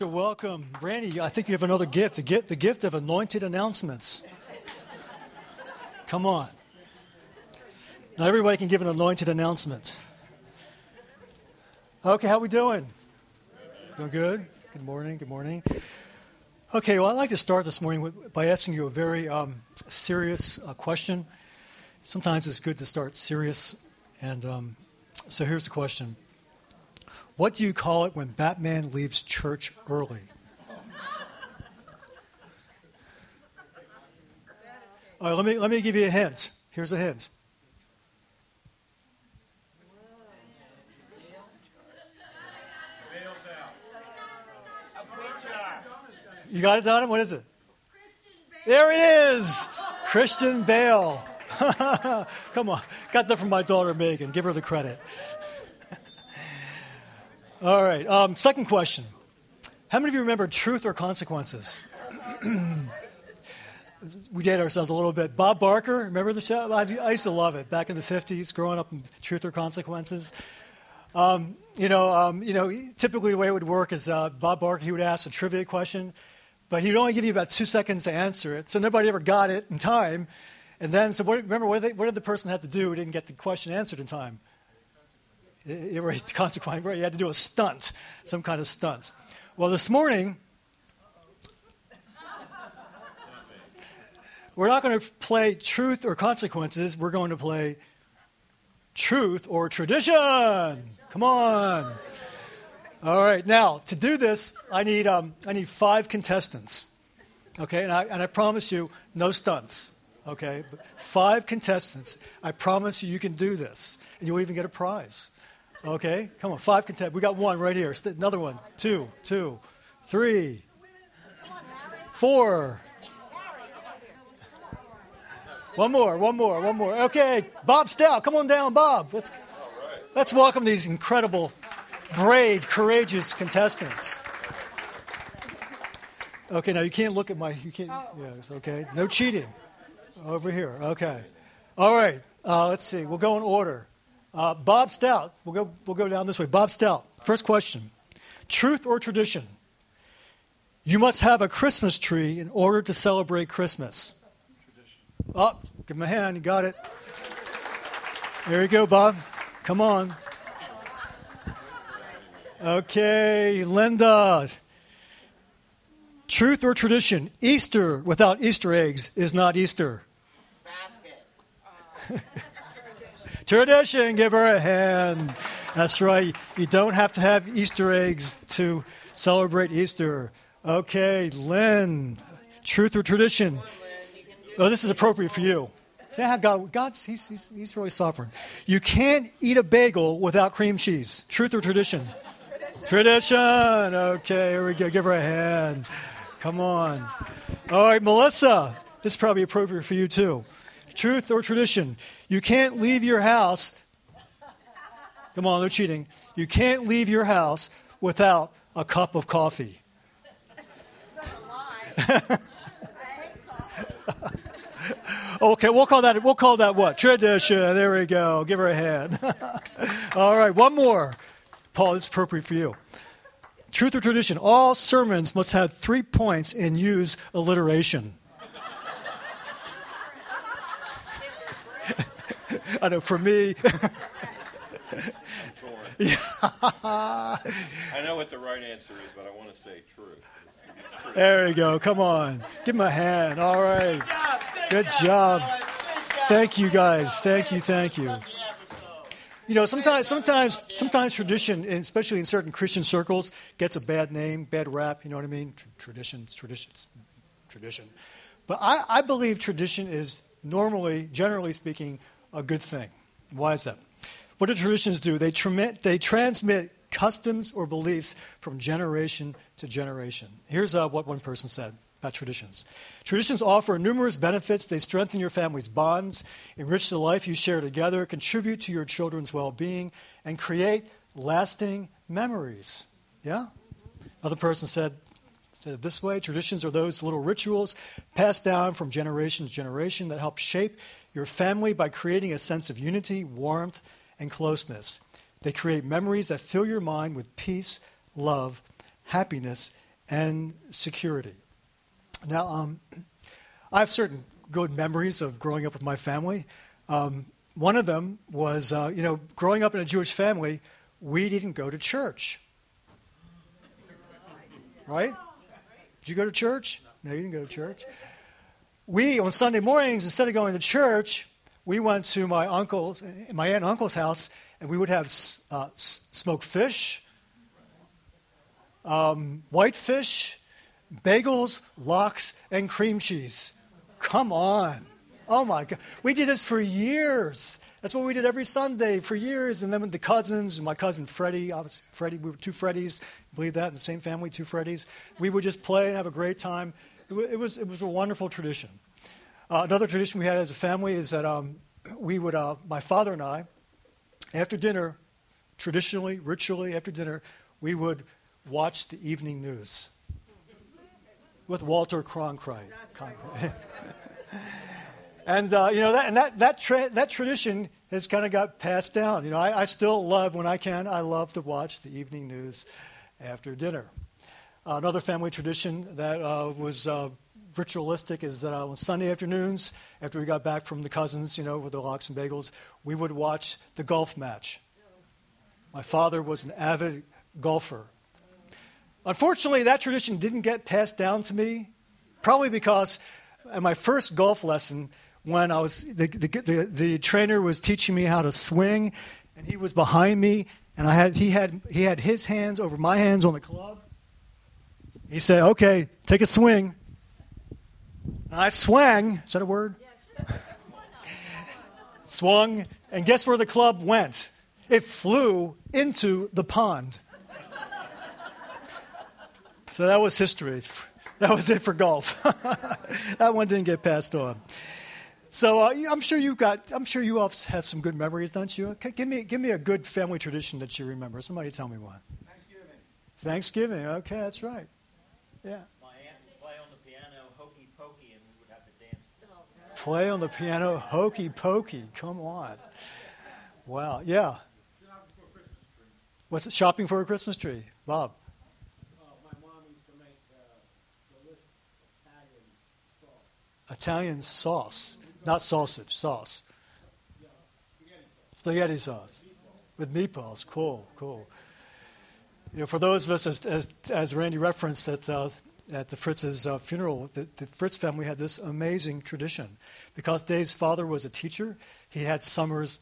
Welcome. Randy, I think you have another gift, the gift of anointed announcements. Come on. Not everybody can give an anointed announcement. Okay, how we doing? Doing good? Good morning. Okay, well, I'd like to start this morning by asking you a very serious question. Sometimes it's good to start serious. And so here's the question. What do you call it when Batman leaves church early? All right, let me give you a hint. Here's a hint. You got it, Donna? What is it? There it is! Christian Bale. Come on. Got that from my daughter, Megan. Give her the credit. All right. Second question. How many of you remember Truth or Consequences? We date ourselves a little bit. Bob Barker, remember the show? I used to love it back in the 50s, growing up in Truth or Consequences. Typically the way it would work is Bob Barker, he would ask a trivia question, but he would only give you about 2 seconds to answer it, so nobody ever got it in time. And then, what did the person have to do who didn't get the question answered in time? Consequence, right? You had to do a stunt, some kind of stunt. Well, this morning, we're not going to play Truth or Consequences. We're going to play Truth or Tradition. Come on. All right. Now, to do this, I need 5 contestants. Okay, and I promise you, no stunts. Okay, but 5 contestants. I promise you can do this, and you'll even get a prize. Okay, come on, 5 contestants. We got 1 right here. Another one, 2, 3, 4. One more. Okay, Bob Stout, come on down, Bob. Let's welcome these incredible, brave, courageous contestants. Okay, now you can't look at okay, no cheating. Over here, okay. All right, let's see. We'll go in order. Bob Stout, we'll go down this way. Bob Stout, first question. Truth or tradition? You must have a Christmas tree in order to celebrate Christmas. Tradition. Oh, give him a hand. You got it. There you go, Bob. Come on. Okay, Linda. Truth or tradition? Easter without Easter eggs is not Easter. Basket. Tradition. Give her a hand. That's right. You don't have to have Easter eggs to celebrate Easter. Okay, Lynn. Truth or tradition? Oh, this is appropriate for you. See how God's he's really sovereign. You can't eat a bagel without cream cheese. Truth or tradition? Tradition. Okay, here we go. Give her a hand. Come on. All right, Melissa. This is probably appropriate for you too. Truth or tradition? You can't leave your house. Come on, they're cheating. You can't leave your house without a cup of coffee. That's a lie. Okay, we'll call that what? Tradition. There we go. Give her a hand. All right, one more. Paul, it's appropriate for you. Truth or tradition? All sermons must have 3 points and use alliteration. I know, for me. I know what the right answer is, but I want to say truth. There you go. Come on. Give him a hand. All right. Good job. Thank you, guys. Thank you. You know, sometimes tradition, especially in certain Christian circles, gets a bad name, bad rap. You know what I mean? Tradition. But I believe tradition is normally, generally speaking, a good thing. Why is that? What do traditions do? They transmit customs or beliefs from generation to generation. Here's what one person said about traditions. Traditions offer numerous benefits. They strengthen your family's bonds, enrich the life you share together, contribute to your children's well-being, and create lasting memories. Yeah? Another person said it this way. Traditions are those little rituals passed down from generation to generation that help shape your family by creating a sense of unity, warmth, and closeness. They create memories that fill your mind with peace, love, happiness, and security. Now, I have certain good memories of growing up with my family. One of them was, growing up in a Jewish family, we didn't go to church. Right? Did you go to church? No, you didn't go to church. We, on Sunday mornings, instead of going to church, we went to my aunt and uncle's house, and we would have smoked fish, whitefish, bagels, lox, and cream cheese. Come on. Oh, my God. We did this for years. That's what we did every Sunday for years. And then with the cousins, my cousin Freddie, we were two Freddies. Believe that? In the same family, two Freddies. We would just play and have a great time. It was a wonderful tradition. Another tradition we had as a family is that we would, my father and I, after dinner, traditionally, ritually, after dinner, we would watch the evening news with Walter Cronkite. And that tradition has kind of got passed down. I still love, when I can, I love to watch the evening news after dinner. Another family tradition that was ritualistic is that on Sunday afternoons, after we got back from the cousins, with the lox and bagels, we would watch the golf match. My father was an avid golfer. Unfortunately, that tradition didn't get passed down to me, probably because at my first golf lesson, when I was the trainer was teaching me how to swing, and he was behind me, and he had his hands over my hands on the club. He said, "Okay, take a swing." And I swang. Is that a word? Yes. Swung, and guess where the club went? It flew into the pond. So that was history. That was it for golf. That one didn't get passed on. So I'm sure you all have some good memories, don't you? Okay, give me a good family tradition that you remember. Somebody tell me one. Thanksgiving. Okay, that's right. Yeah. My aunt would play on the piano hokey pokey, and we would have to dance. Play on the piano hokey pokey. Come on. Wow. Yeah. Shopping for a Christmas tree. What's it? Shopping for a Christmas tree, Bob. My mom used to make delicious Italian sauce. Italian sauce, not sausage, sauce. Yeah, Spaghetti sauce with meatballs. Cool. For those of us, as Randy referenced at the Fritz's funeral, the Fritz family had this amazing tradition. Because Dave's father was a teacher, he had summers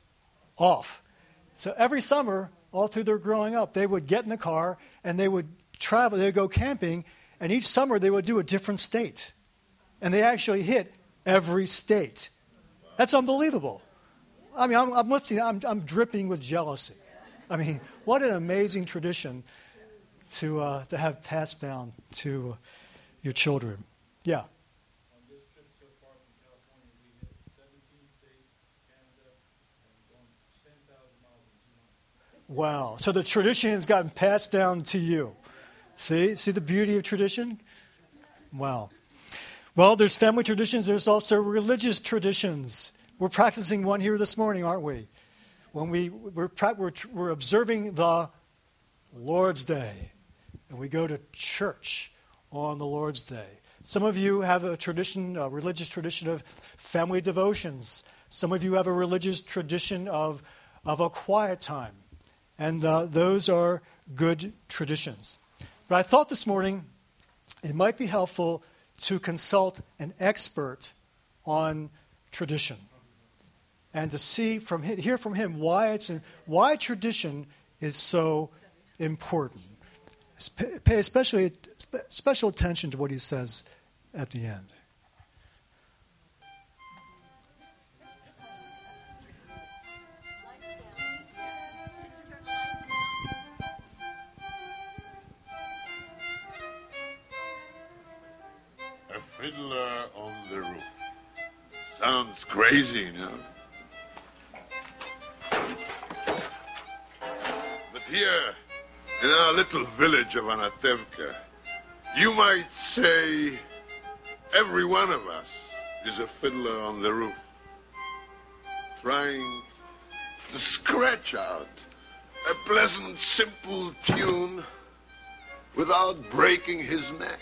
off. So every summer, all through their growing up, they would get in the car and they would travel. They would go camping, and each summer they would do a different state. And they actually hit every state. That's unbelievable. I mean, I'm listening. I'm dripping with jealousy. I mean, what an amazing tradition to have passed down to your children. Yeah. On this trip so far from California, we hit 17 states, Canada, and gone 10,000 miles in 2 months. Wow. So the tradition has gotten passed down to you. See the beauty of tradition? Wow. Well, there's family traditions. There's also religious traditions. We're practicing one here this morning, aren't we? When we're observing the Lord's Day, and we go to church on the Lord's Day. Some of you have a religious tradition of family devotions. Some of you have a religious tradition of a quiet time, and those are good traditions. But I thought this morning it might be helpful to consult an expert on tradition, and to hear from him why tradition is so important. Pay special attention to what he says at the end. A fiddler on the roof. Sounds crazy, no? But here, in our little village of Anatevka, you might say every one of us is a fiddler on the roof, trying to scratch out a pleasant, simple tune without breaking his neck.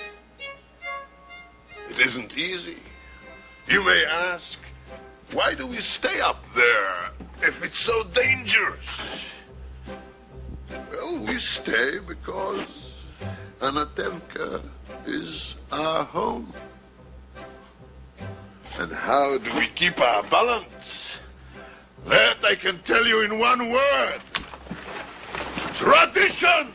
It isn't easy. You may ask, why do we stay up there if it's so dangerous? Well, we stay because Anatevka is our home. And how do we keep our balance? That I can tell you in one word. Tradition!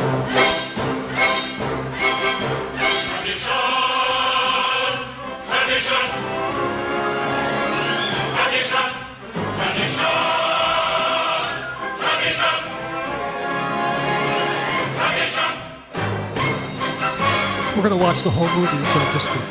We're going to watch the whole movie, so just to...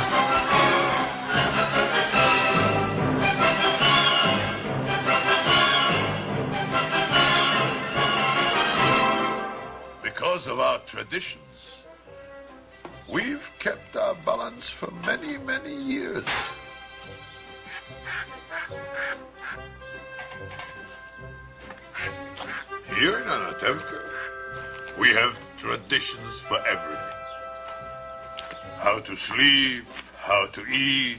Because of our traditions, we've kept our balance for many, many years. Here in Anatevka, we have traditions for everything. How to sleep, how to eat,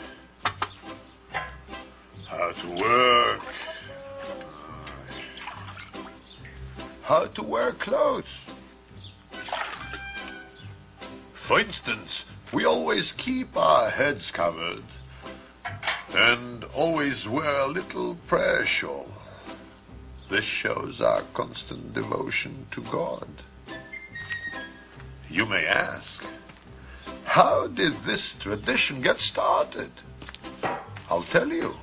how to work, how to wear clothes. For instance, we always keep our heads covered and always wear a little prayer shawl. This shows our constant devotion to God. You may ask, how did this tradition get started? I'll tell you.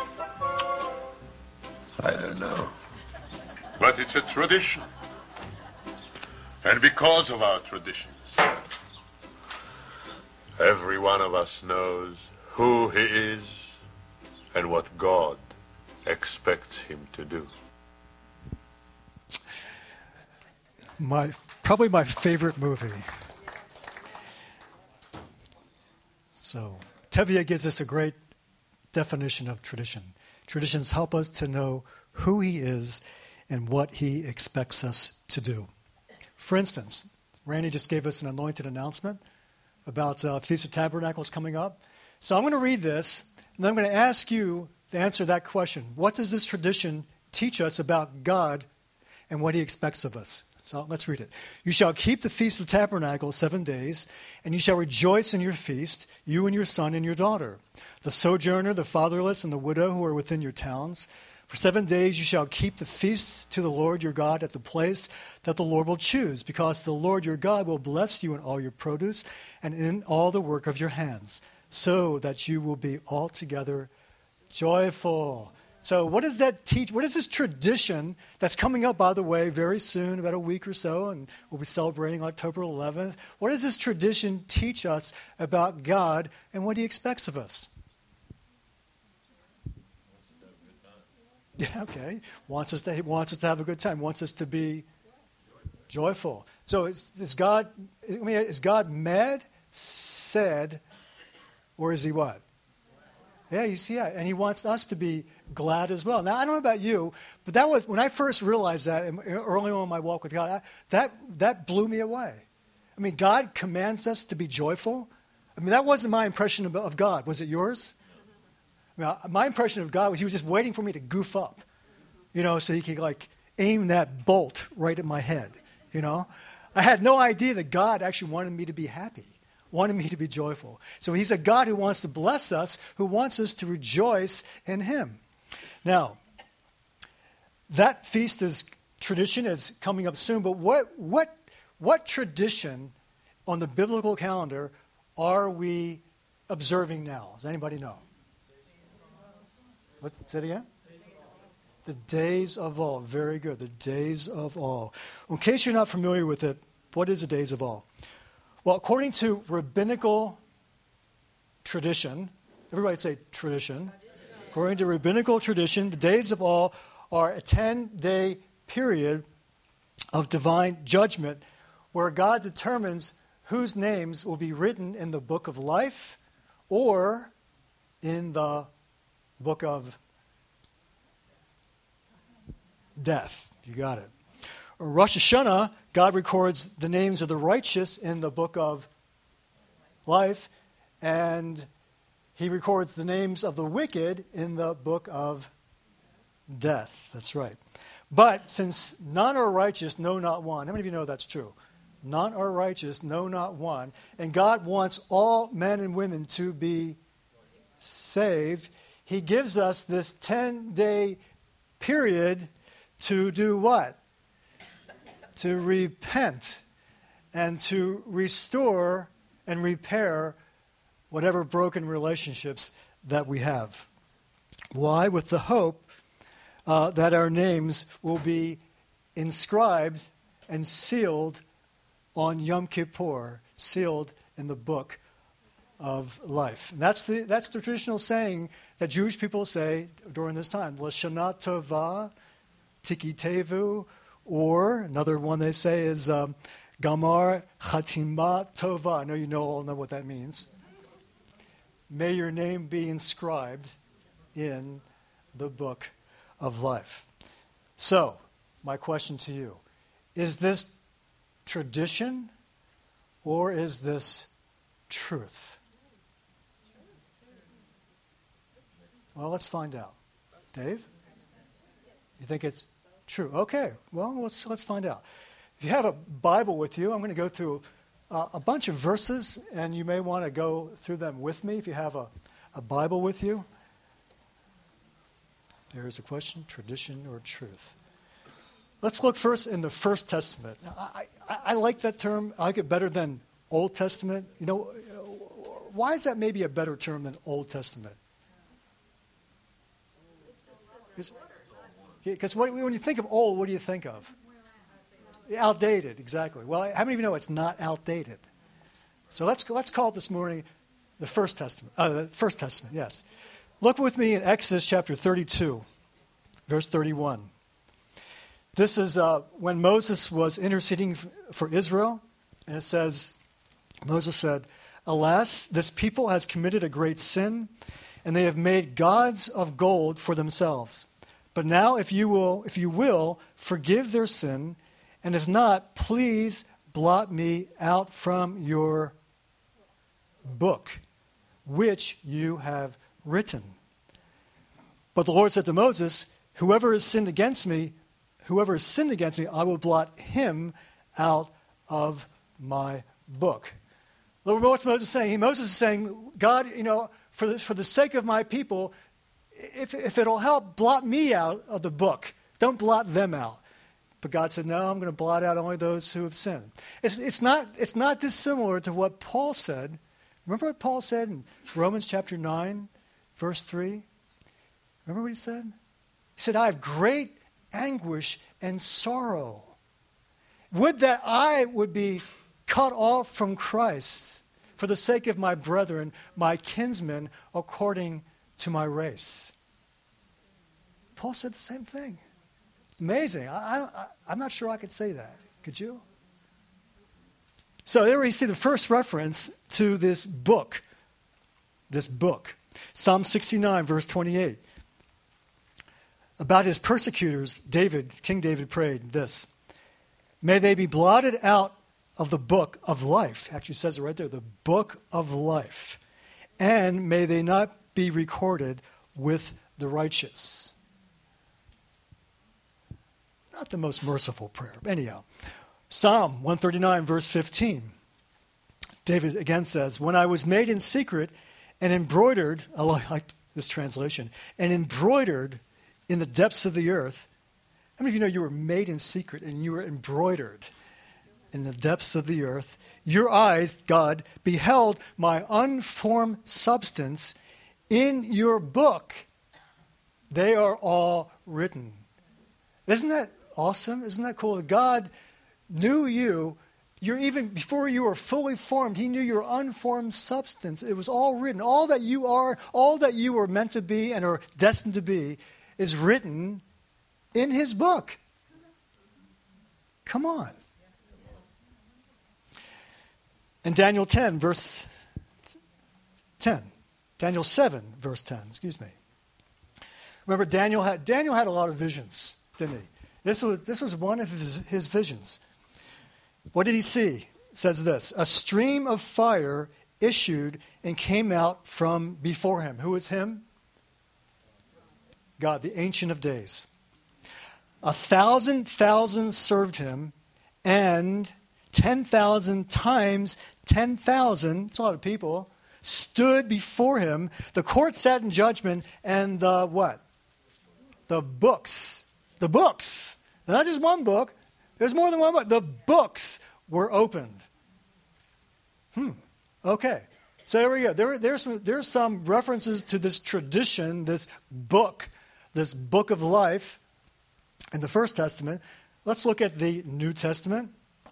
I don't know. But it's a tradition. And because of our traditions, every one of us knows who he is and what God expects him to do. Probably my favorite movie. So, Tevye gives us a great definition of tradition. Traditions help us to know who he is and what he expects us to do. For instance, Randy just gave us an anointed announcement about Feast of Tabernacles coming up. So I'm going to read this, and then I'm going to ask you to answer that question. What does this tradition teach us about God and what he expects of us? So let's read it. You shall keep the Feast of Tabernacles 7 days, and you shall rejoice in your feast, you and your son and your daughter, the sojourner, the fatherless, and the widow who are within your towns. For 7 days you shall keep the feast to the Lord your God at the place that the Lord will choose, because the Lord your God will bless you in all your produce and in all the work of your hands, so that you will be altogether joyful. So what does that teach? What is this tradition that's coming up, by the way, very soon, about a week or so, and we'll be celebrating October 11th. What does this tradition teach us about God and what he expects of us? Yeah, okay. He wants us to have a good time. Wants us to be joyful. So is God mad, sad, or is he what? Yeah, and he wants us to be glad as well. Now, I don't know about you, but that was when I first realized that early on in my walk with God, that blew me away. I mean, God commands us to be joyful. I mean, that wasn't my impression of God. Was it yours? I mean, my impression of God was he was just waiting for me to goof up, so he could aim that bolt right at my head, I had no idea that God actually wanted me to be happy. Wanted me to be joyful. So he's a God who wants to bless us, who wants us to rejoice in him. Now, that feast tradition is coming up soon, but what tradition on the biblical calendar are we observing now? Does anybody know? What? Say it again? The days of all. Very good. The days of all. In case you're not familiar with it, what is the days of all? Well, according to rabbinical tradition, everybody say tradition. According to rabbinical tradition, the days of all are a 10-day period of divine judgment where God determines whose names will be written in the book of life or in the book of death. You got it. Rosh Hashanah, God records the names of the righteous in the book of life, and he records the names of the wicked in the book of death. That's right. But since none are righteous, no, not one. How many of you know that's true? None are righteous, no, not one. And God wants all men and women to be saved. He gives us this 10-day period to do what? To repent and to restore and repair whatever broken relationships that we have. Why? With the hope that our names will be inscribed and sealed on Yom Kippur, sealed in the book of life. And that's the traditional saying that Jewish people say during this time. L'shana tova, tiki tevu, or another one they say is gamar chatima tova. I know you all know what that means. May your name be inscribed in the book of life. So, my question to you, is this tradition or is this truth? Well, let's find out. Dave? You think it's true? Okay, well, let's find out. If you have a Bible with you, I'm going to go through a bunch of verses, and you may want to go through them with me if you have a Bible with you. There's a question, tradition or truth. Let's look first in the First Testament. I like that term. I like it better than Old Testament. You know, why is that maybe a better term than Old Testament? Because when you think of old, what do you think of? Outdated, exactly. Well, how many of you know it's not outdated? So let's call it this morning the First Testament. The First Testament, yes. Look with me in Exodus chapter 32, verse 31. This is when Moses was interceding for Israel, and it says, Moses said, "Alas, this people has committed a great sin, and they have made gods of gold for themselves. But now, if you will, forgive their sin, and if not, please blot me out from your book, which you have written." But the Lord said to Moses, whoever has sinned against me, I will blot him out of my book. What's Moses saying? Moses is saying, God, for the sake of my people, if it'll help, blot me out of the book. Don't blot them out. But God said, no, I'm going to blot out only those who have sinned. It's not dissimilar to what Paul said. Remember what Paul said in Romans chapter 9, verse 3? Remember what he said? He said, I have great anguish and sorrow. Would that I would be cut off from Christ for the sake of my brethren, my kinsmen, according to my race. Paul said the same thing. Amazing. I'm not sure I could say that. Could you? So there we see the first reference to this book. Psalm 69, verse 28. About his persecutors, King David prayed this: may they be blotted out of the book of life. Actually says it right there, the book of life. And may they not be recorded with the righteous. Not the most merciful prayer. Anyhow, Psalm 139, verse 15. David again says, when I was made in secret and embroidered, I like this translation, and embroidered in the depths of the earth. How many of you know you were made in secret and you were embroidered in the depths of the earth? Your eyes, God, beheld my unformed substance. In your book, they are all written. Isn't that awesome? Isn't that cool? God knew you. Even before you were fully formed, he knew your unformed substance. It was all written. All that you are, all that you were meant to be and are destined to be is written in his book. Come on. In Daniel 10, verse 10. Daniel 7, verse 10, excuse me. Remember, Daniel had a lot of visions, didn't he? This was one of his visions. What did he see? It says this: a stream of fire issued and came out from before him. Who is him? God, the Ancient of Days. 1,000 thousands served him, and 10,000 times 10,000, it's a lot of people, stood before him. The court sat in judgment, and the what? The books. The books. Not just one book. There's more than one book. The books were opened. Okay. So there we go. There's some references to this tradition, this book of life in the First Testament. Let's look at the New Testament.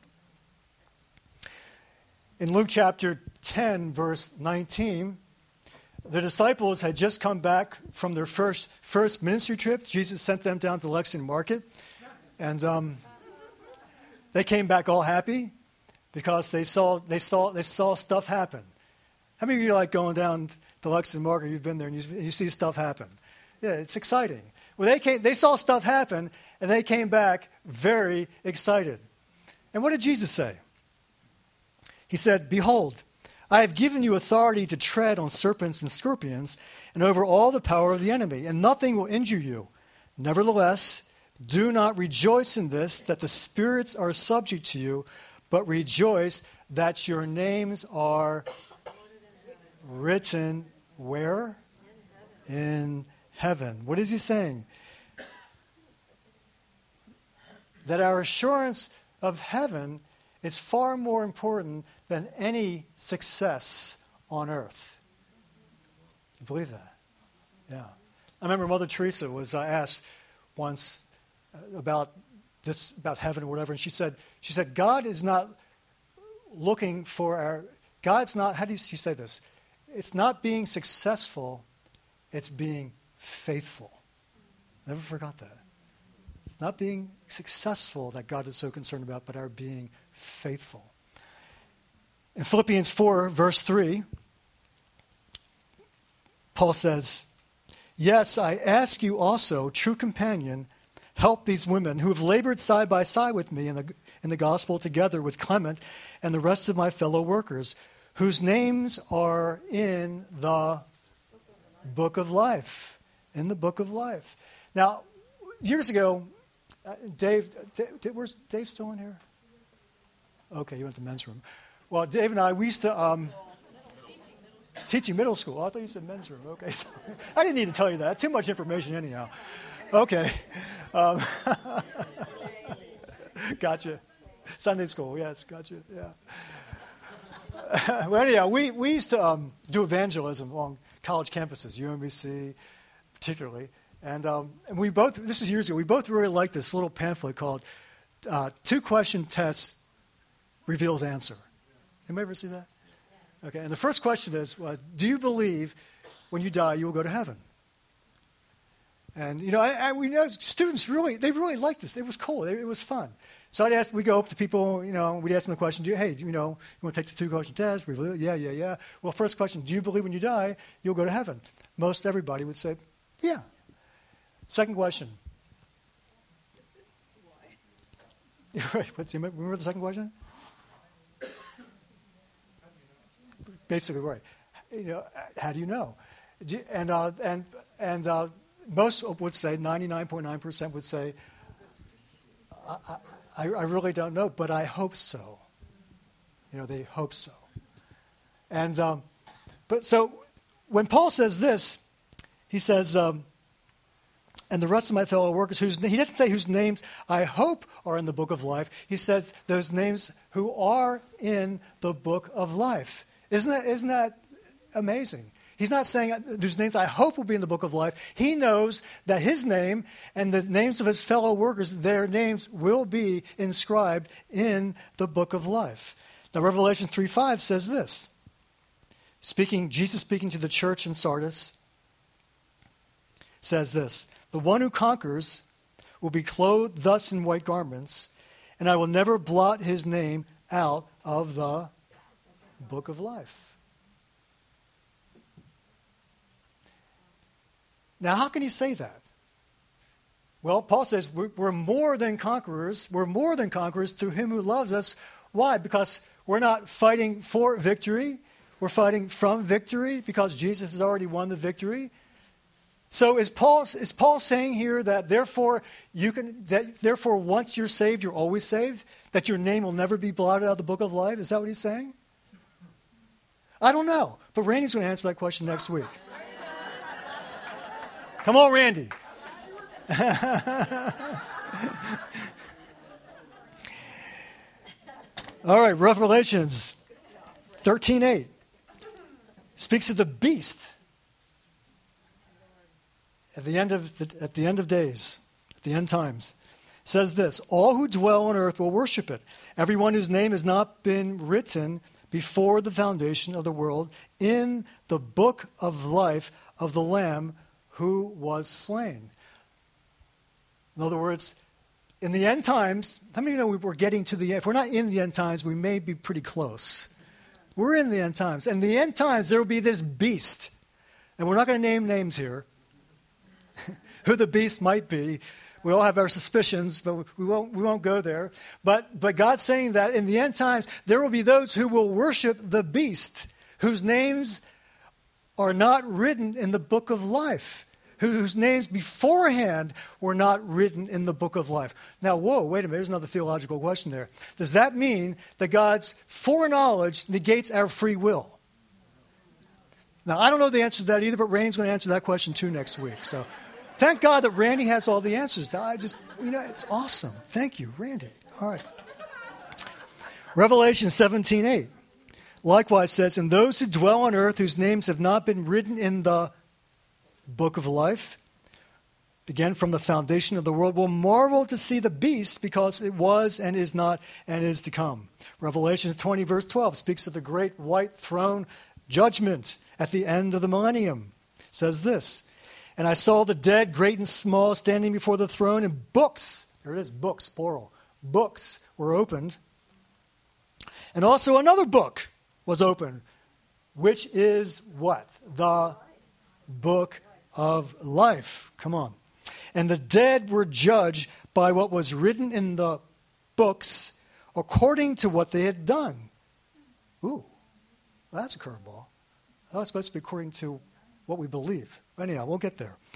In Luke chapter 10, verse 19, the disciples had just come back from their first ministry trip. Jesus sent them down to Lexington Market. And they came back all happy because they saw stuff happen. How many of you like going down to Lexington Market? You've been there and you see stuff happen. Yeah, it's exciting. Well, they saw stuff happen, and they came back very excited. And what did Jesus say? He said, "Behold, I have given you authority to tread on serpents and scorpions and over all the power of the enemy, and nothing will injure you. Nevertheless, do not rejoice in this, that the spirits are subject to you, but rejoice that your names are written where? In heaven." What is he saying? That our assurance of heaven is far more important than any success on earth. You believe that? Yeah. I remember Mother Teresa was asked once about heaven or whatever, and she said, God is not looking for God's not, how do she say this? It's not being successful, it's being faithful. Never forgot that. It's not being successful that God is so concerned about, but our being faithful. In Philippians 4, verse 3, Paul says, "Yes, I ask you also, true companion, help these women who have labored side by side with me in the gospel, together with Clement and the rest of my fellow workers, whose names are in the book of life." In the book of life. Now, years ago, where's Dave still in here? Okay, you went to the men's room. Well, Dave and I, we used to teaching middle school. I thought you said men's room. Okay, so I didn't need to tell you that. Too much information anyhow. Okay. Gotcha. Sunday school, yes, gotcha, yeah. Well, anyhow, we used to do evangelism along college campuses, UMBC particularly. And we both, this is years ago, we both really liked this little pamphlet called 2-Question Test Reveals Answer. Anybody ever see that? Okay, and the first question is, do you believe when you die you will go to heaven? And, we know students really liked this. It was cool. It was fun. So we go up to people, we'd ask them the question, you want to take the 2-question test? Yeah. Well, first question, do you believe when you die you'll go to heaven? Most everybody would say, yeah. Second question. Why? Remember the second question? Basically, right. How do you know? And most would say, 99.9% would say, I really don't know, but I hope so. They hope so. And but so when Paul says this, he says, and the rest of my fellow workers, he doesn't say whose names I hope are in the book of life. He says those names who are in the book of life. Isn't that amazing? He's not saying there's names I hope will be in the book of life. He knows that his name and the names of his fellow workers, their names will be inscribed in the book of life. Now, Revelation 3:5 says this. Jesus speaking to the church in Sardis says this: "The one who conquers will be clothed thus in white garments, and I will never blot his name out of the book of life." Now, how can he say that? Well, Paul says we're more than conquerors. We're more than conquerors through him who loves us. Why? Because we're not fighting for victory. We're fighting from victory because Jesus has already won the victory. So is Paul saying here that therefore once you're saved, you're always saved? That your name will never be blotted out of the book of life? Is that what he's saying? I don't know. But Randy's going to answer that question next week. Come on, Randy. All right, Revelations 13:8 speaks of the beast at the end of days, at the end times. It says this: all who dwell on earth will worship it, everyone whose name has not been written before the foundation of the world in the book of life of the Lamb who was slain. In other words, in the end times, how many know we're getting to the end? If we're not in the end times, we may be pretty close. We're in the end times. And in the end times, there will be this beast. And we're not going to name names here. Who the beast might be. We all have our suspicions, but we won't go there. But God's saying that in the end times, there will be those who will worship the beast, whose names are not written in the book of life, whose names beforehand were not written in the book of life. Now, wait a minute, there's another theological question there. Does that mean that God's foreknowledge negates our free will? Now, I don't know the answer to that either, but Randy's going to answer that question too next week. So thank God that Randy has all the answers. It's awesome. Thank you, Randy. All right. Revelation 17:8 likewise says, and those who dwell on earth whose names have not been written in the book of life, again from the foundation of the world, will marvel to see the beast because it was and is not and is to come. Revelation 20 verse 12 speaks of the great white throne judgment at the end of the millennium. It says this: and I saw the dead, great and small, standing before the throne, and books, there it is, books, plural, books were opened. And also another book was opened, which is what? The book of life. Come on. And the dead were judged by what was written in the books according to what they had done. Ooh, well, that's a curveball. That was supposed to be according to what we believe. Anyhow, we'll get there.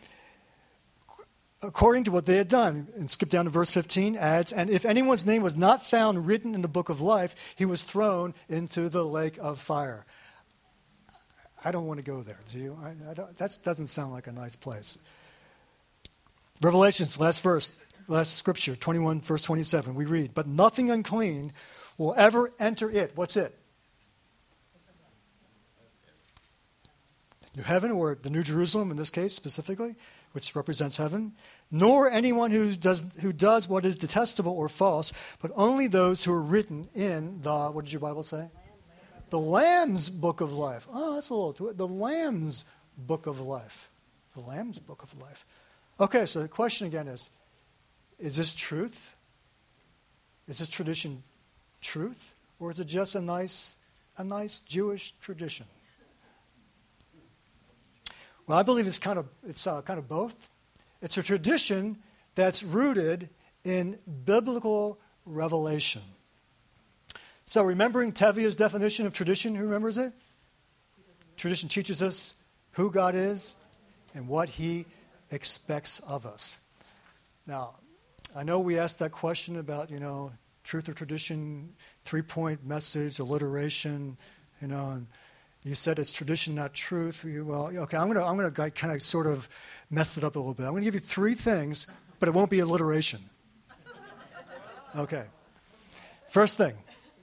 According to what they had done. And skip down to verse 15, adds, and if anyone's name was not found written in the book of life, he was thrown into the lake of fire. I don't want to go there, do you? That doesn't sound like a nice place. Revelation's last scripture, 21, verse 27, we read, but nothing unclean will ever enter it. What's it? New heaven, or the New Jerusalem in this case specifically, which represents heaven, nor anyone who does what is detestable or false, but only those who are written in the, what did your Bible say? The Lamb's book of life. Oh, that's a little too. The Lamb's book of life. The Lamb's book of life. Okay, so the question again is this truth? Is this tradition truth? Or is it just a nice Jewish tradition? Well, I believe it's kind of both. It's a tradition that's rooted in biblical revelation. So remembering Tevia's definition of tradition, who remembers it? Tradition teaches us who God is and what he expects of us. Now, I know we asked that question about, truth or tradition, 3-point message, alliteration, and you said it's tradition, not truth. Well, okay, I'm going to kind of sort of mess it up a little bit. I'm going to give you 3 things, but it won't be alliteration. Okay. First thing.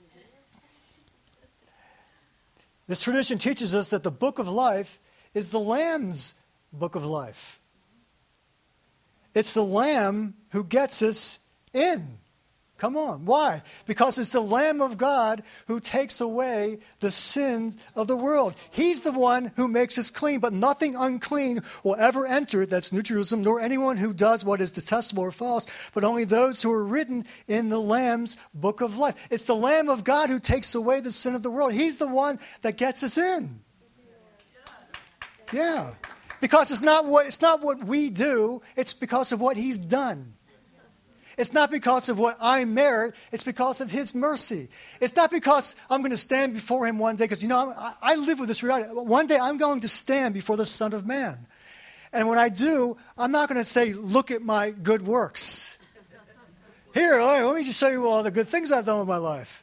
This tradition teaches us that the book of life is the Lamb's book of life. It's the Lamb who gets us in. Come on. Why? Because it's the Lamb of God who takes away the sins of the world. He's the one who makes us clean, but nothing unclean will ever enter, that's New Jerusalem, nor anyone who does what is detestable or false, but only those who are written in the Lamb's book of life. It's the Lamb of God who takes away the sin of the world. He's the one that gets us in. Yeah. Because it's not what we do, it's because of what he's done. It's not because of what I merit, it's because of his mercy. It's not because I'm going to stand before him one day, because, I live with this reality. One day I'm going to stand before the Son of Man. And when I do, I'm not going to say, look at my good works. Here, let me just show you all the good things I've done with my life.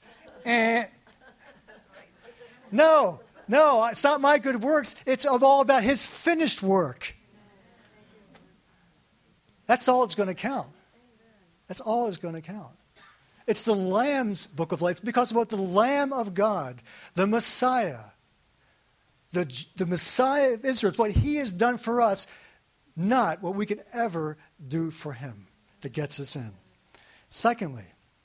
No, it's not my good works. It's all about his finished work. That's all it's going to count. That's all it's going to count. It's the Lamb's book of life because of what the Lamb of God, the Messiah, the Messiah of Israel, it's what he has done for us, not what we could ever do for him that gets us in. Secondly,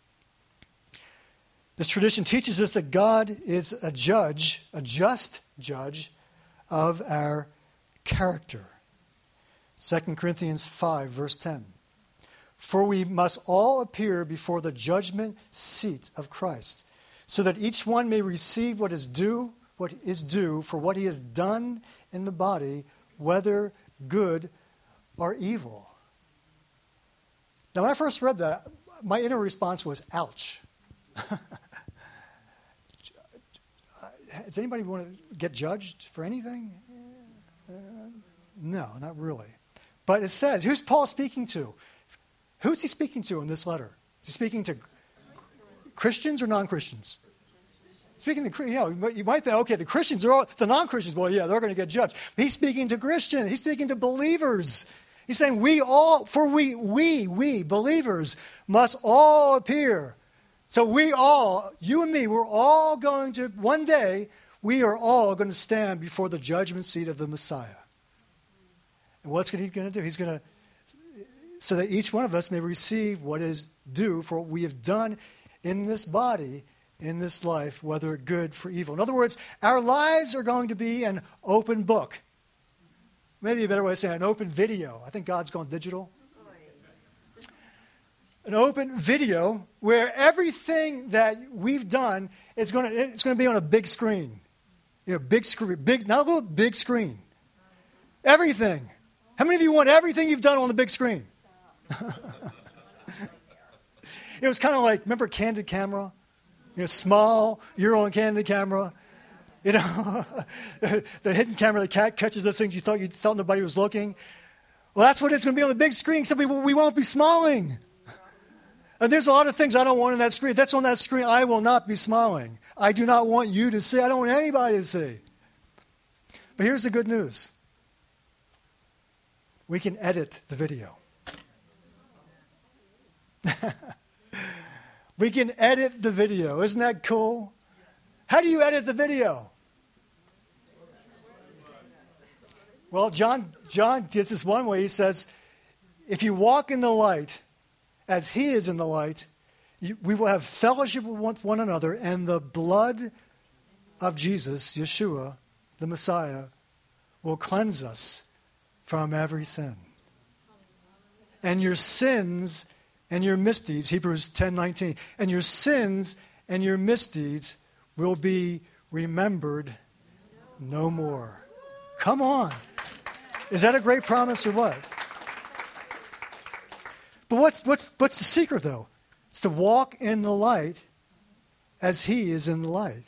this tradition teaches us that God is a judge, a just judge of our character. 2 Corinthians 5, verse 10. For we must all appear before the judgment seat of Christ, so that each one may receive what is due for what he has done in the body, whether good or evil. Now, when I first read that, my inner response was, ouch. Does anybody want to get judged for anything? No, not really. But it says, who's Paul speaking to? Who's he speaking to in this letter? Is he speaking to Christians or non-Christians? Speaking to, you might think, okay, the Christians are all, the non-Christians, well, yeah, they're going to get judged. But he's speaking to Christians. He's speaking to believers. He's saying we believers must all appear. So we all, you and me, we're all going to, one day, we are all going to stand before the judgment seat of the Messiah. And what's he going to do? He's going to, so that each one of us may receive what is due for what we have done in this body, in this life, whether good for evil. In other words, our lives are going to be an open book. Maybe a better way of saying an open video. I think God's gone digital. An open video where everything that we've done is going to be on a big screen. Big screen, not a little big screen. Everything. How many of you want everything you've done on the big screen? It was kind of like, remember Candid Camera? Small, you're on Candid Camera. The hidden camera that catches those things you thought nobody was looking. Well, that's what it's going to be on the big screen, except we won't be smiling. And there's a lot of things I don't want on that screen. If that's on that screen, I will not be smiling. I do not want you to see. I don't want anybody to see. But here's the good news. We can edit the video. We can edit the video. Isn't that cool? How do you edit the video? Well, John does this one way. He says, if you walk in the light as he is in the light, we will have fellowship with one another, and the blood of Jesus, Yeshua, the Messiah, will cleanse us from every sin. And your sins and your misdeeds, Hebrews 10:19, and your sins and your misdeeds will be remembered no more. Come on. Is that a great promise or what? But what's the secret, though? It's to walk in the light as he is in the light.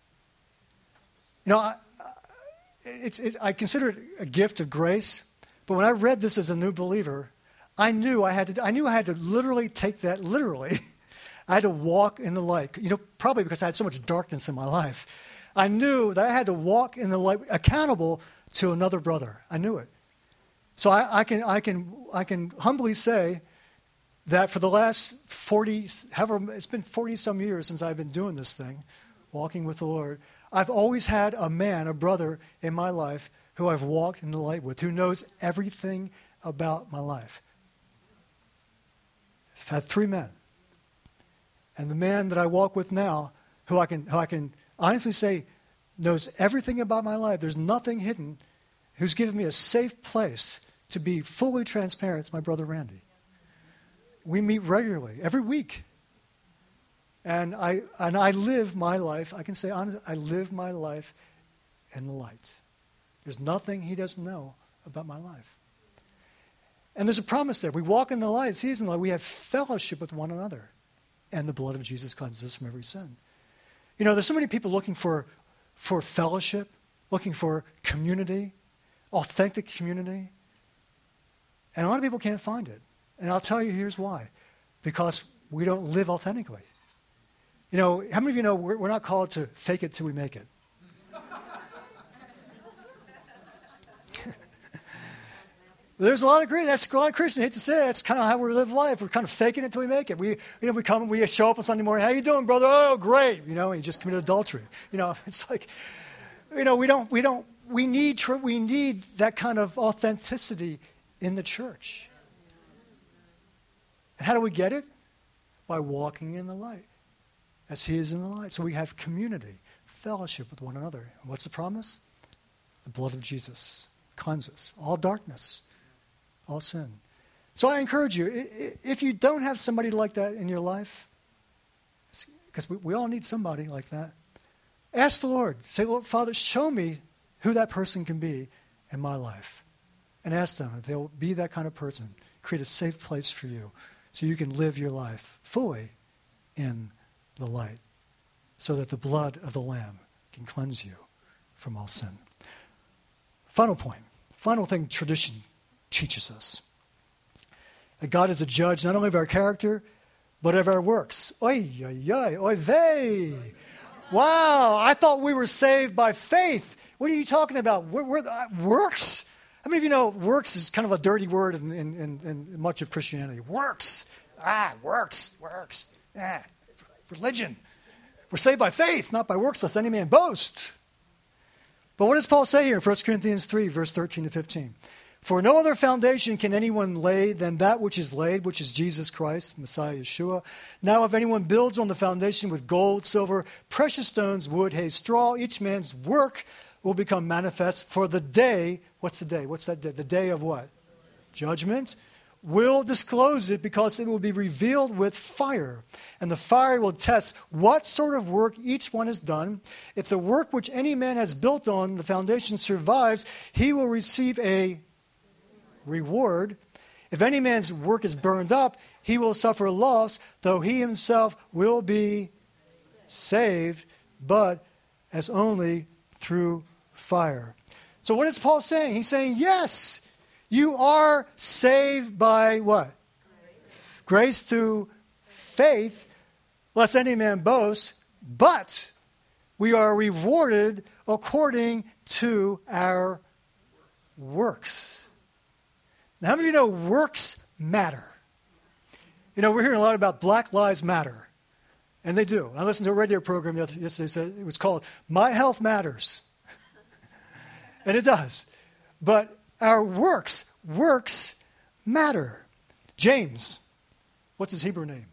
I consider it a gift of grace, but when I read this as a new believer, I knew I had to literally take that literally. I had to walk in the light. Probably because I had so much darkness in my life. I knew that I had to walk in the light, accountable to another brother. I knew it. So I can humbly say that for the last 40, it's been 40 some years since I've been doing this thing, walking with the Lord. I've always had a brother in my life who I've walked in the light with, who knows everything about my life. I've had 3 men. And the man that I walk with now, who I can honestly say knows everything about my life, there's nothing hidden, who's given me a safe place to be fully transparent, is my brother Randy. We meet regularly, every week. And I live my life, I can say honestly, I live my life in the light. There's nothing he doesn't know about my life. And there's a promise there. We walk in the light, He is in the light. We have fellowship with one another. And the blood of Jesus cleanses us from every sin. You know, there's so many people looking for fellowship, looking for community, authentic community. And a lot of people can't find it. And I'll tell you, here's why. Because we don't live authentically. You know, how many of you know we're not called to fake it till we make it? There's a lot of Christians, I hate to say it, that's kind of how we live life. We're kind of faking it till we make it. We show up on Sunday morning, how you doing, brother? Oh, great. You know, you just committed adultery. You know, it's like, you know, we need that kind of authenticity in the church. And how do we get it? By walking in the light, as He is in the light. So we have community, fellowship with one another. And what's the promise? The blood of Jesus cleanses all darkness, all sin. So I encourage you, if you don't have somebody like that in your life, because we all need somebody like that, ask the Lord. Say, Lord, Father, show me who that person can be in my life. And ask them if they'll be that kind of person. Create a safe place for you so you can live your life fully in the light so that the blood of the Lamb can cleanse you from all sin. Final point. Final thing tradition teaches us. That God is a judge not only of our character, but of our works. Oy, oy, oy, oy vey. Wow, I thought we were saved by faith. What are you talking about? Works? How many of you know works is kind of a dirty word in much of Christianity? Works. Works. Religion. We're saved by faith, not by works, lest any man boast. But what does Paul say here in 1 Corinthians 3, verse 13 to 15? For no other foundation can anyone lay than that which is laid, which is Jesus Christ, Messiah Yeshua. Now if anyone builds on the foundation with gold, silver, precious stones, wood, hay, straw, each man's work will become manifest, for the day, what's the day? What's that day? The day of what? Judgment. Will disclose it, because it will be revealed with fire. And the fire will test what sort of work each one has done. If the work which any man has built on the foundation survives, he will receive a reward. If any man's work is burned up, he will suffer loss, though he himself will be saved, but as only through fire. So what is Paul saying? He's saying, yes, you are saved by what? Grace through faith, lest any man boast, but we are rewarded according to our works. Now, how many of you know works matter? You know, we're hearing a lot about Black Lives Matter, and they do. I listened to a radio program yesterday, said it was called My Health Matters. And it does. But our works matter. James, what's his Hebrew name?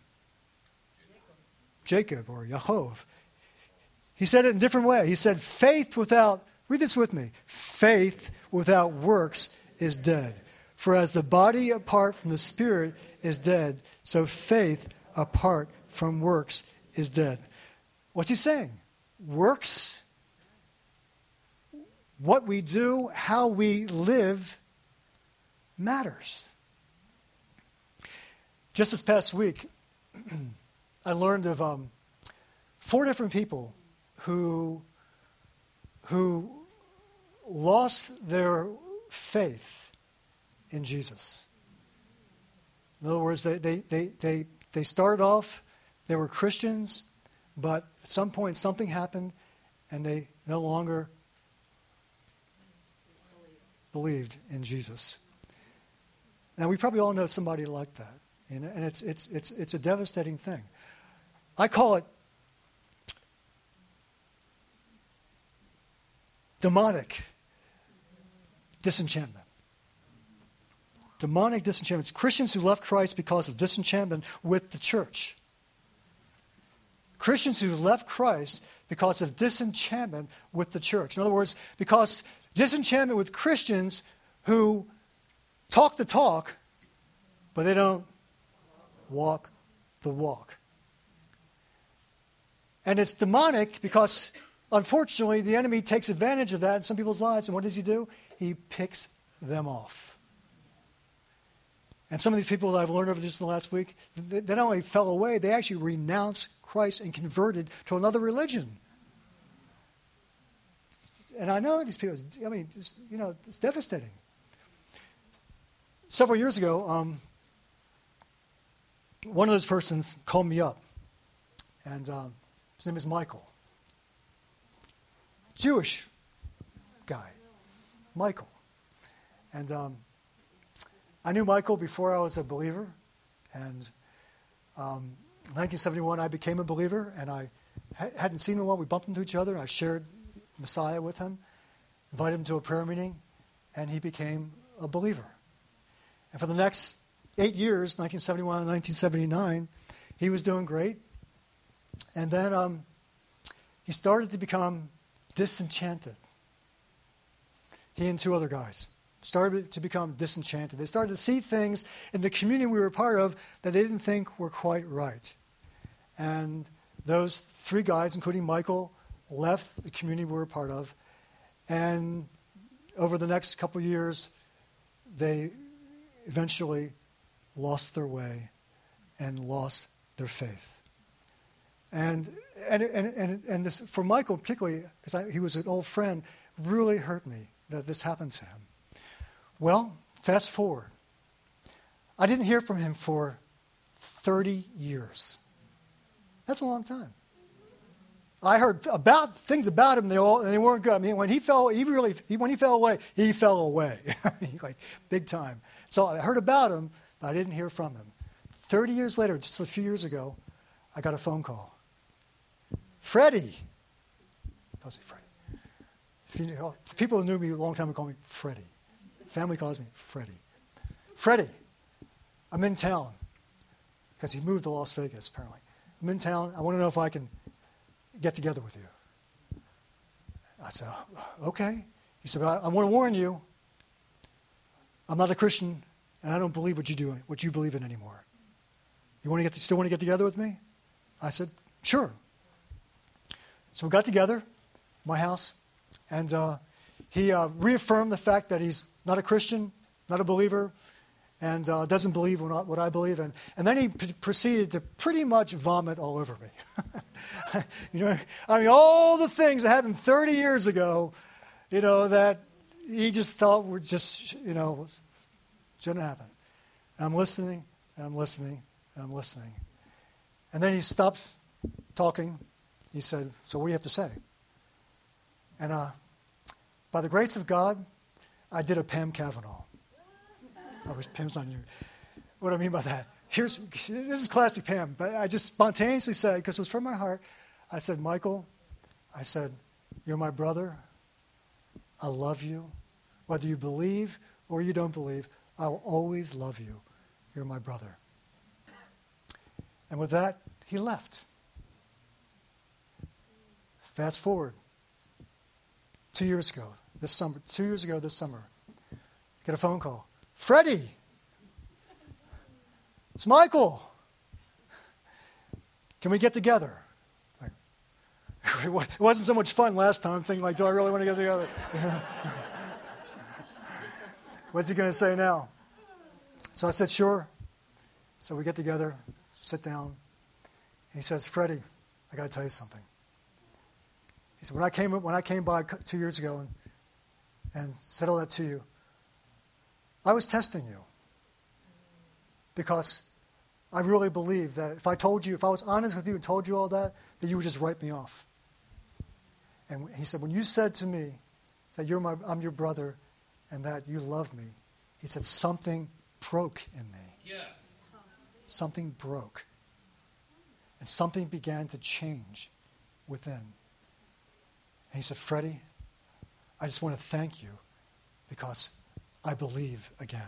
Jacob or Yaakov. He said it in a different way. He said, faith without, read this with me, faith without works is dead. For as the body apart from the spirit is dead, so faith apart from works is dead. What's he saying? Works, what we do, how we live, matters. Just this past week, I learned of 4 different people who lost their faith in Jesus. In other words, they started off, they were Christians, but at some point something happened and they no longer believed in Jesus. Now, we probably all know somebody like that, and it's a devastating thing. I call it demonic disenchantment. Demonic disenchantment. It's Christians who left Christ because of disenchantment with the church. Christians who left Christ because of disenchantment with the church. In other words, because disenchantment with Christians who talk the talk, but they don't walk the walk. And it's demonic because, unfortunately, the enemy takes advantage of that in some people's lives. And what does he do? He picks them off. And some of these people that I've learned over just in the last week, they not only fell away, they actually renounced Christ and converted to another religion. And I know these people, I mean, it's devastating. Several years ago, one of those persons called me up, and his name is Michael. Jewish guy, Michael. And I knew Michael before I was a believer, and in 1971 I became a believer, and I hadn't seen him in a while. We bumped into each other, and I shared Messiah with him, invited him to a prayer meeting, and he became a believer. And for the next 8 years, 1971 and 1979, he was doing great. And then he started to become disenchanted. He and two other guys started to become disenchanted. They started to see things in the community we were a part of that they didn't think were quite right. And those three guys, including Michael, left the community we were a part of. And over the next couple of years, they eventually lost their way and lost their faith. And this, for Michael particularly, because he was an old friend, really hurt me that this happened to him. Well, fast forward. I didn't hear from him for 30 years. That's a long time. I heard about things about him, and they weren't good. I mean, when he fell away, he fell away, like big time. So I heard about him, but I didn't hear from him. 30 years later, just a few years ago, I got a phone call. Freddie. I'll say Freddie. People who knew me a long time would call me Freddie. Family calls me Freddie. Freddie, I'm in town. Because he moved to Las Vegas, apparently. I'm in town. I want to know if I can get together with you. I said, okay. He said, I want to warn you. I'm not a Christian, and I don't believe what you believe in anymore. You still want to get together with me? I said, sure. So we got together, my house, and he reaffirmed the fact that he's not a Christian, not a believer, and doesn't believe what I believe in. And then he proceeded to pretty much vomit all over me. I mean, all the things that happened 30 years ago, that he just thought were just, shouldn't happen. And I'm listening, and I'm listening, and I'm listening. And then he stopped talking. He said, so what do you have to say? And by the grace of God, I did a Pam Kavanaugh. I wish Pam's not here. What do I mean by that? This is classic Pam, but I just spontaneously said, because it was from my heart, I said, Michael, I said, you're my brother. I love you. Whether you believe or you don't believe, I will always love you. You're my brother. And with that, he left. Fast forward. 2 years ago this summer, get a phone call. Freddie, it's Michael. Can we get together? It wasn't so much fun last time, thinking like, do I really want to get together? What's he going to say now? So I said, sure. So we get together, sit down. He says, Freddie, I got to tell you something. He said, when I came by 2 years ago and said all that to you, I was testing you because I really believed that if I was honest with you and told you all that you would just write me off. And he said, when you said to me that I'm your brother and that you love me, he said, something broke in me. Yes. Something broke. And something began to change within. And he said, Freddie, I just want to thank you because I believe again.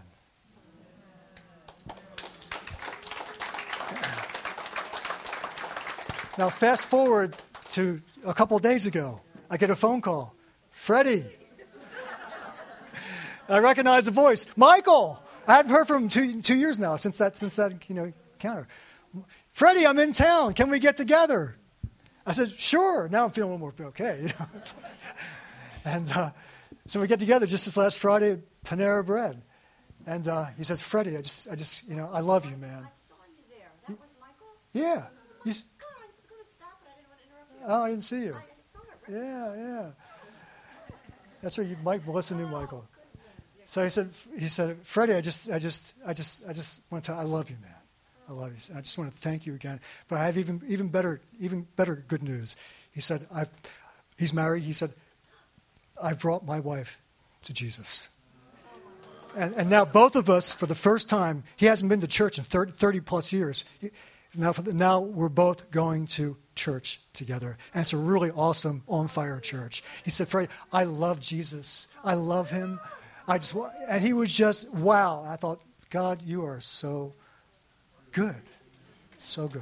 Now, fast forward to a couple of days ago. I get a phone call. Freddie. I recognize the voice. Michael. I haven't heard from him 2 years now since that encounter. Freddie, I'm in town. Can we get together? I said, sure. Now I'm feeling a little more okay. And so we get together just this last Friday at Panera Bread. And he says, Freddie, I just, I love you, man. I saw you there. That was Michael? Yeah. God, I was going to stop, but I didn't want to interrupt you. Oh, I didn't see you. I thought it, right? Yeah. That's right. Melissa knew Michael. So he said, Freddie, I just want to tell you, I love you, man. I love you. I just want to thank you again. But I have even better good news. He said, he's married. He said, I brought my wife to Jesus. And now both of us, for the first time, he hasn't been to church in 30 plus years. Now we're both going to church together. And it's a really awesome, on-fire church. He said, Freddie, I love Jesus. I love him. And he was just, wow. I thought, God, you are so good. So good.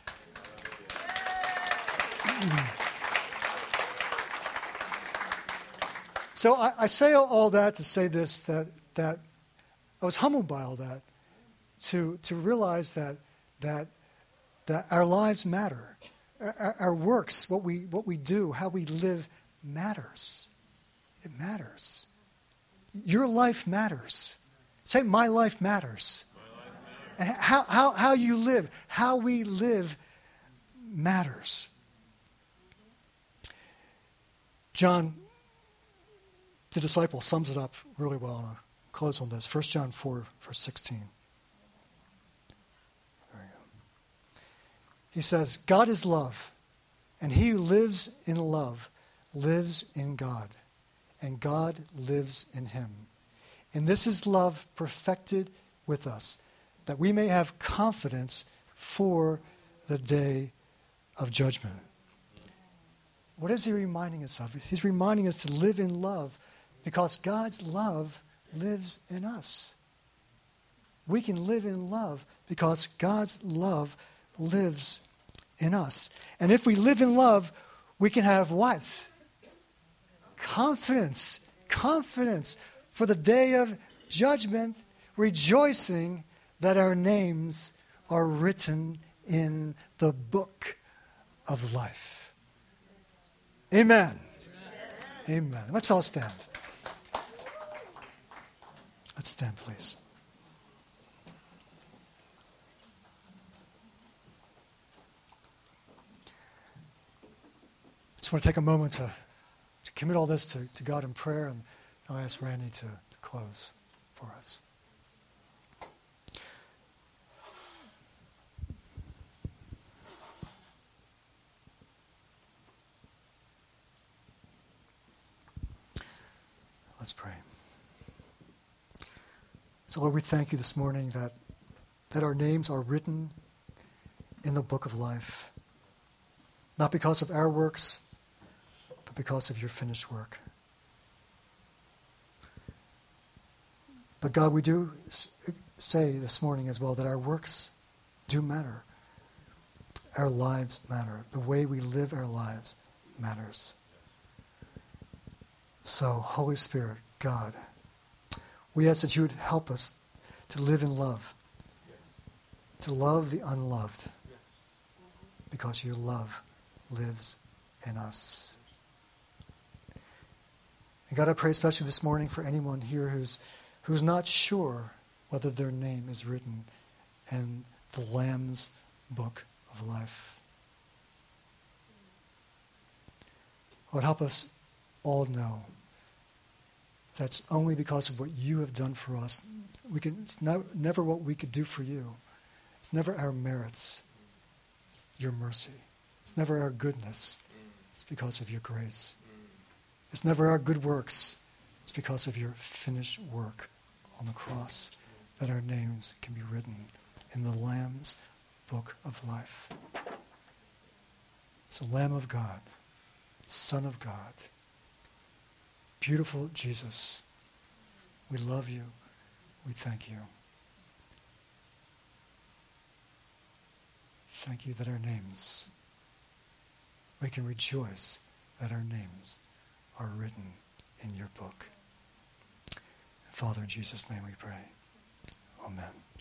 So I say all that to say this, that I was humbled by all that, to realize that our lives matter. Our works, what we do, how we live matters. It matters. Your life matters. Say, my life matters. And how you live, how we live matters. John, the disciple, sums it up really well, and I'll close on this. 1 John 4, verse 16. There you go. He says, God is love, and he who lives in love lives in God, and God lives in him. And this is love perfected with us, that we may have confidence for the day of judgment. What is he reminding us of? He's reminding us to live in love because God's love lives in us. We can live in love because God's love lives in us. And if we live in love, we can have what? Confidence. Confidence for the day of judgment, rejoicing that our names are written in the book of life. Amen. Amen. Let's all stand. Let's stand, please. I just want to take a moment to commit all this to God in prayer, and I'll ask Randy to close for us. Let's pray. So, Lord, we thank you this morning that our names are written in the book of life, not because of our works, but because of your finished work. But God, we do say this morning as well that our works do matter. Our lives matter. The way we live our lives matters. So, Holy Spirit, God, we ask that you would help us to live in love, to love the unloved, because your love lives in us. And God, I pray especially this morning for anyone here who's not sure whether their name is written in the Lamb's book of life. Lord, help us all know that's only because of what you have done for us. It's never what we could do for you. It's never our merits. It's your mercy. It's never our goodness. It's because of your grace. It's never our good works. It's because of your finished work on the cross that our names can be written in the Lamb's book of life. It's the Lamb of God, Son of God, beautiful Jesus. We love you. We thank you. Thank you that our names, we can rejoice that our names are written in your book. Father, in Jesus' name we pray. Amen.